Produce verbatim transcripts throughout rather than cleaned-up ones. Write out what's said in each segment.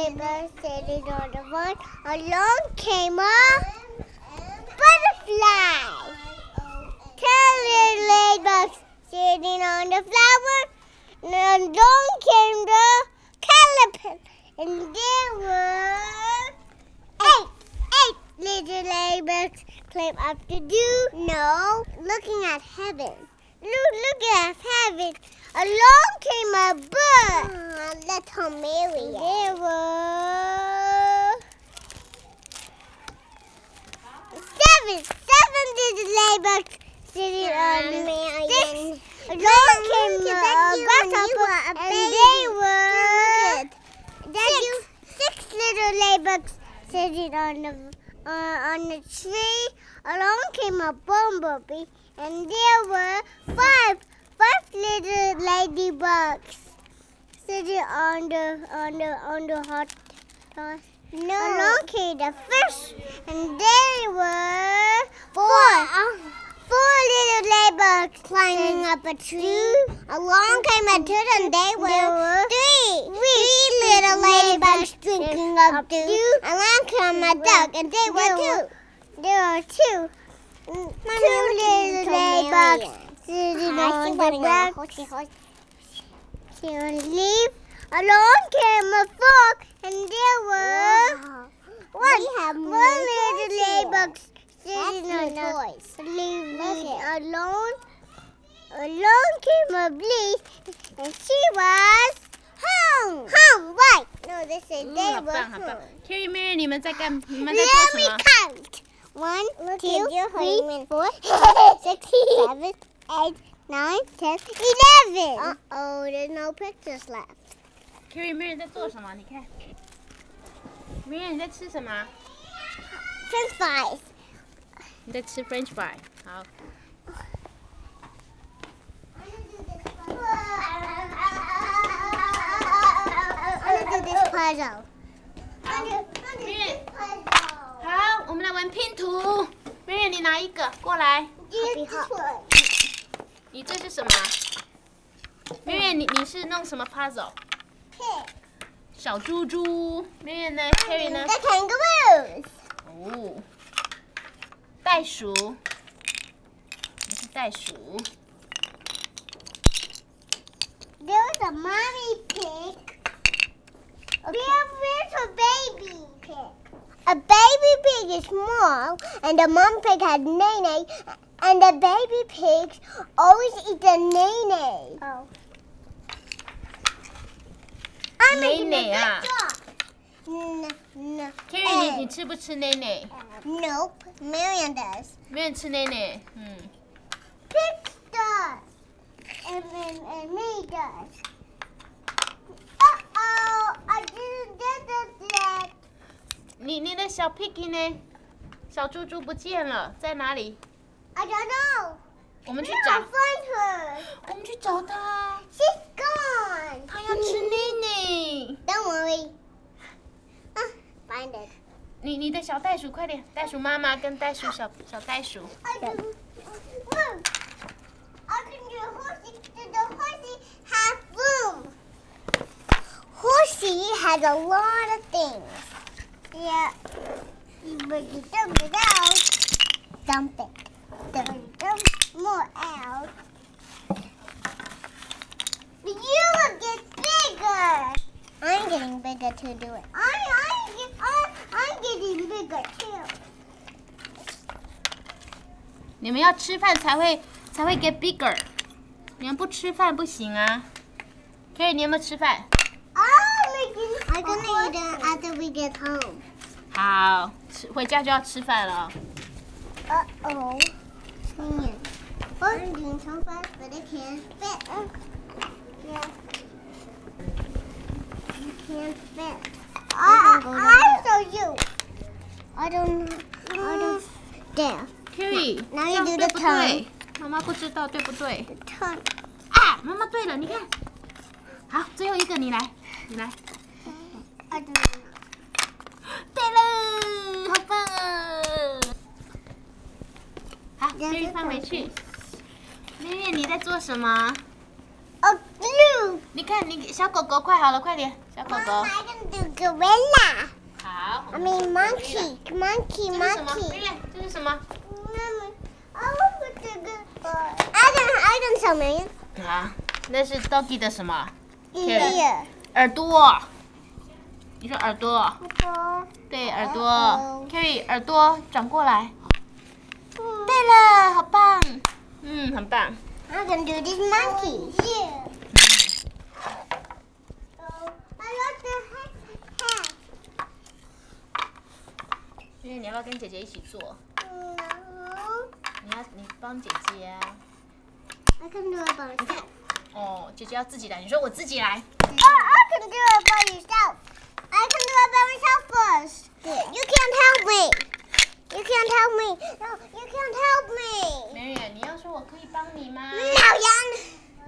ladybug sitting on the floor. Along came a butterfly. Ten little ladybugs sitting on the flower. And along came the caterpillar. And there were eight, eight little ladybugs climb up the dew. No, looking at heaven. Look, look at heaven. Along came a bird. Uh, little Mary. There were seven, seven little ladybugs sitting on the six. Along came a grasshopper, and they were six, six little ladybugs sitting on the uh, on the tree. Along came a bumblebee, and there were five, five little ladybugs sitting on the on the on the hot sauce. No. Along came the fish, and they were four. Four little ladybugs climbing up a tree. Along came a turtle, and they were three. Three little ladybugs drinking up dew. Along came a duck, and they were two. There were two. Two little ladybugs sitting on the ground. Leaf. Along came a frog, and there were one. One little ladybug sitting on the leaf alone. Along came a bee, and she was home. Home, right? No, this is they were home. Carrie Mary， 你们在干？你们在做什么 ？Let me count. One, two, three, four, six, seven, eight, nine, ten, eleven. Uh oh, there's no pictures left. Carrie Mary 在做什么？你看 ，Mary 你在吃什么 ？French fries. 你在吃 French fry。好。 I'm gonna do this puzzle. 好，我们来玩拼图。Mary 你拿一个过来。你这是什么 ？Mary 你你是弄什么 puzzle？ 小猪猪。Mary 呢 ？Carrie 呢 ？The kangaroos. 哦。袋鼠，这是袋鼠。 There's a mommy pig. Okay. There's a baby pig. A baby pig is small, and the mom pig has nene, and the baby pigs always eat the nene. Oh. I'm making a good job. No, no. Carrie 你你吃不吃奶奶 Nope. Marion does. Marion 吃奶奶，嗯。 Pig does. And, and, and me does. Uh-oh, I didn't get that. 你你的小 piggy 呢？小猪猪不见了，在哪里 I don't know. 我们去 We 找。 gotta find her. 我们去找她。 She's gone. 她要吃奶奶。 Don't worry. Uh, find it. 你你的小袋鼠，快点！袋鼠妈妈跟袋鼠小小袋鼠。 I can, look. I can do horsey. The horsey has room. Horsey has a lot of things. Yeah. You bring it, dump it out. Dump it. Dump it. Dump more out. You will get bigger. I'm getting bigger to do it. I, I, get, I, I'm getting bigger too. 你们要吃饭才会才会 get bigger， 你们不吃饭不行啊。Carrie 你有没有吃饭？ I'm making. I'm gonna eat it after we get home. 好，吃回家就要吃饭了。 Uh oh. Yeah. I'm doing so fast, but it can't fit. Yeah. You can't fit. I, I, I'll show you. I don't. I don't. There. Carrie， Now 这 you 样 do 对 the 不 tongue. 对？妈妈不知道对不对？ Tongue. 啊，妈妈对了，你看。好，最后一个你来，你来。 I don't know. 对了，好棒啊！好，Carrie放回去。妹妹，你在做什么？ A glue. do. 你看，你小狗狗快好了，快点，小狗狗。 Mom, I can do gorilla. 好。 I mean monkey, monkey, 这是什么？ monkey. 妹妹，这是什么？ Mommy, I want to do I can, I can tell me. 啊，那是 Doggy 的什么？ Ear. 耳朵。你说耳朵？ Four. 对，耳朵。 Uh-oh. Kerry， 耳朵转过来。对了，好棒。嗯，很棒。 I can do this monkey. Yeah. I want the hat. 因为你要不要跟姐姐一起做？ No. 你要你帮姐姐啊。 I can do it by myself. 哦，姐姐要自己来。你说我自己来。 Oh, I can do it by yourself. I can do it by myself first. You can't help me. You can't help me. No, you can't help me. 美远，你要说我可以帮你吗？ No, Jan.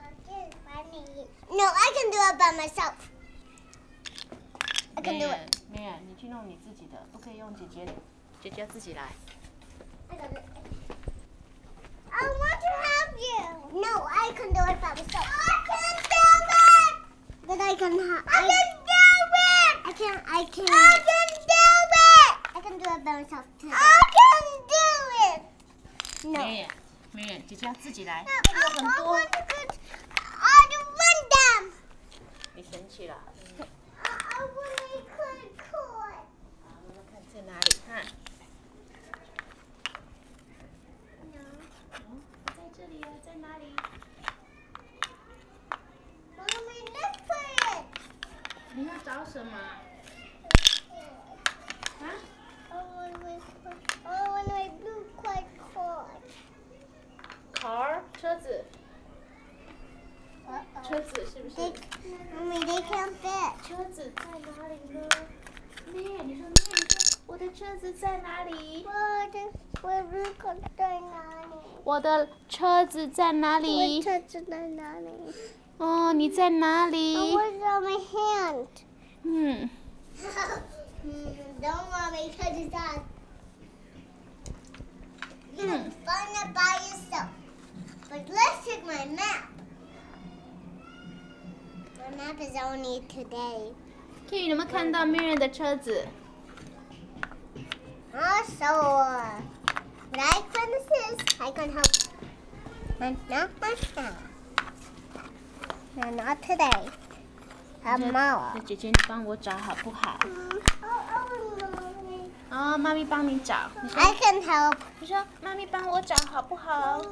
No, I can do it by myself. I can 美 do 远 it.， 美远，你去弄你自己的，不可以用姐姐的，姐姐要自己来。 I got it. I want to help you. No, I can do it by myself. I can do it. But I can help. I, I can do it. I can. I can. I can do it. I can do it by myself too. I can do it. No. 美远，美远，姐姐要自己来。 No, 这个 I, 很 I 多， want to get. I don't want them. 你生气了。 I, I want to cut cord. 好，妈妈看在哪里？看， No. 哦，在这里啊，在哪里？ Mommy, let's put it. 你要找什么？啊？ I want to. I want to blue cord cord. car 车子， Uh-oh. 车子是不 They, 是？ Mommy, they can't fit. 车子在哪里呢？妹，你说妹，你说我的车子在哪里？ What is where blue cord在哪里？ 我的车子在哪我里？ 车子在哪里？ 哦，你在哪 Oh, 里？ what's on my hand? 嗯， Don't mommy touch his hand. You Hmm. can find it by yourself. But let's check my map. My map is only today. K，你有没有看到 Miriam 的车子？ Also, but I can assist. I can help. But not myself. No, not today. Tomorrow. 那姐姐，你帮我找好不好？ Oh, 哦，妈咪帮你找。你说， I can help. 你说，妈咪帮我找好不好？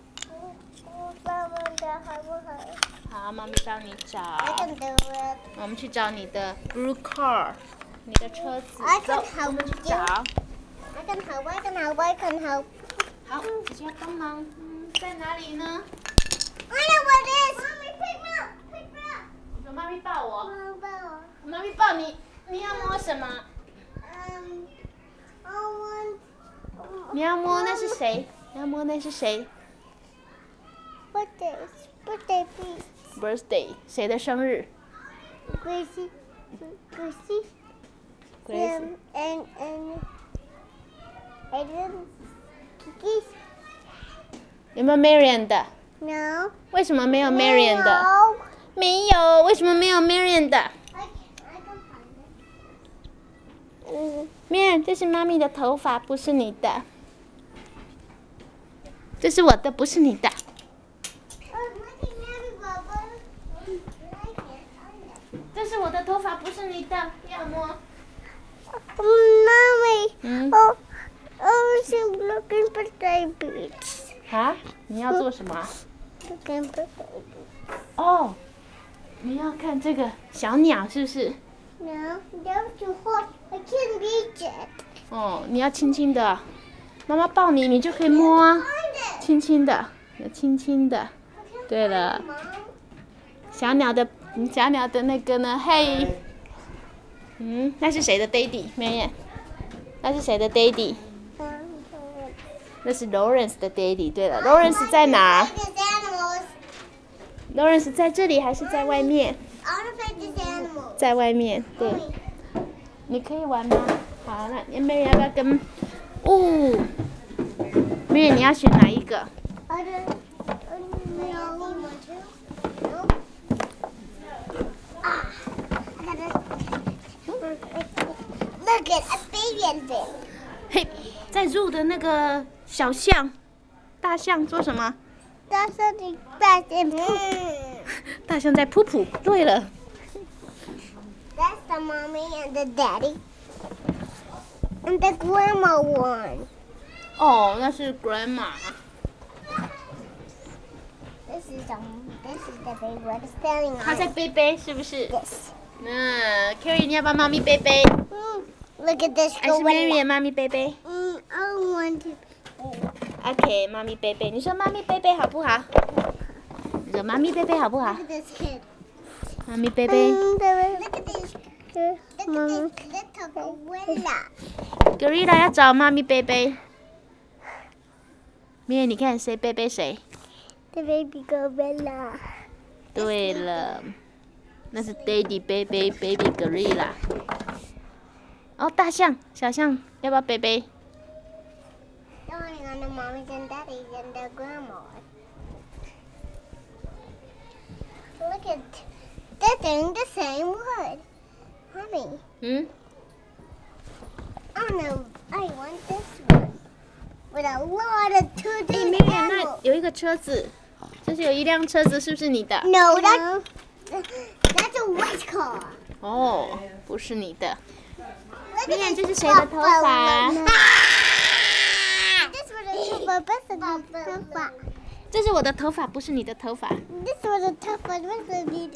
好，妈咪帮你找。 I can do it. 我们去找你的 blue car， 你的车子。 I can 走， help 我们去 you. 找。 I can help. I can help. I can help. 好，姐姐要帮忙。嗯，在哪里呢？ I know what it is. Mommy, pick me up. Pick me up. 你说妈咪抱我， Mom, 妈咪抱你，你要摸什么？ um, I want. 你要摸那是谁？你要摸那是谁 Birthday. Birthday, please. ？Birthday， 谁的生日 Gracie. Gracie. ？Grace。 Um, and and Aiden. Kiki's. 有没有 Marian 的？ No. 为什么没有 Marian 的？ No. 没有，为什么没有 Marian 的 I can, I can find it. 嗯？Marian，这是妈咪的头发，不是你的。这是我的，不是你的。 Oh, look at Mommy Bubba. I can't find it. 这是我的头发，不是你的，要摸。 Mommy. 嗯。 Oh, oh, she's looking for babies. 啊？你要做什么啊？ Looking for babies. 哦，你要看这个小鸟是不是？ No, that's too hot. I can't reach it. 哦，你要轻轻的，妈妈抱你，你就可以摸啊， Find it. 轻轻的，要轻轻的。对了， Mom. 小鸟的，嗯小鸟的那个呢？嘿，嗯，那是谁的 daddy？ 美艳，那是谁的 daddy？ 那是 Lawrence 的 daddy。对了 ，Lawrence 在哪儿 I want to play these animals. ？Lawrence 在这里还是在外面？ I want to play these animals. 在外面。对， Mommy. 你可以玩吗？好，那 Mary 要不要跟？哦，Mary 你要选哪一个？ I don't. No. No. Look at a baby elephant. 嘿，在入的那个小象，大象做什么？ 大象的大象扑。 大象在噗噗。对了。 That's the mommy and the daddy. And the grandma one. 哦，那是 grandma。 This is the this is the baby what is standing on. 她在背背，是不是？ Yes. 那 Carrie， 你要帮妈咪背背？ Mm, look at this 还是 gorilla. Mary 妈咪背背 Mm, I want to. ？OK， 妈咪背背。你说妈咪背背好不好？你说妈咪背背好不好 Look？ at this kid. 妈咪背背。 Mm, look at this. Look at this little gorilla. Gorilla 要找妈咪背背。Mary， 你看谁背背谁？ The baby gorilla. 对了，那是 Daddy 背背 Baby Gorilla。哦，大象、小象，要不要背背？ Going on the mommies and daddies and the grandma. Look at they're doing the same word. Mommy, 嗯， I know I want this one with a lot of two 哎 D ，Mary， 那 animals. 有一个车子，就是有一辆车子，是不是你的？ No, that's that's a white car. 哦，不是你的。 Look 你看 at 这是 this 谁的头发？ buffalo. This was a tufa, this is a tufa. 这是我的头发，不是你的头发。 This was a tufa, this was a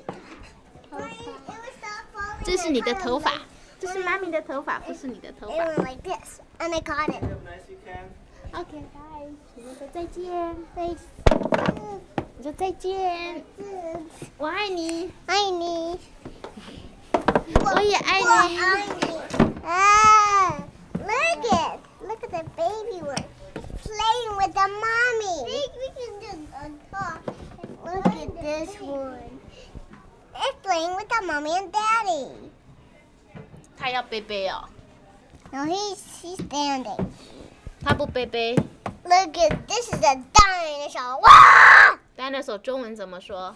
这是你的头发，这是妈咪的头发，不是你的头 It 发。 went like this, and I caught it. OK， 拜，你说再见，你说再见，我爱你， 爱你， 我也爱我你。 爱你。Ah, look at, look at the baby one playing with the mommy. We can just talk. Look at this one. It's playing with the mommy and daddy. 他要背背哦， No, he's he's standing. 他不背背。 Look at this is a dinosaur. Wow! dinosaur 中文怎么说？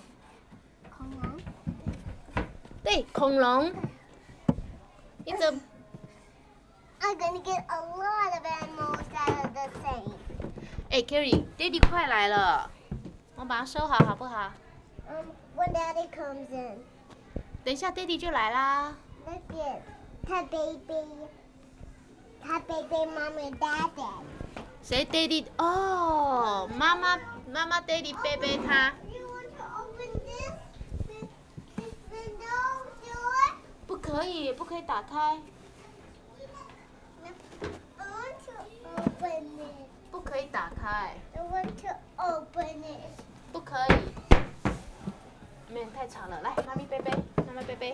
对，恐龙。你怎？ I'm gonna get a lot of animals that are the same. 哎 ，Carrie，Daddy 快来了，我把它收好好不好？ Um, when Daddy comes in, 等一下 Daddy 就来啦。 look at her baby, her baby, mommy, daddy. 谁 Daddy？ 哦，妈妈妈妈 Daddy 背背他。 You want to open this, this, this window door? 不可以，不可以打开， I want to open it. 不可以打开， I want to open it. 不可以。没有太吵了，来，妈咪背背，妈妈背背。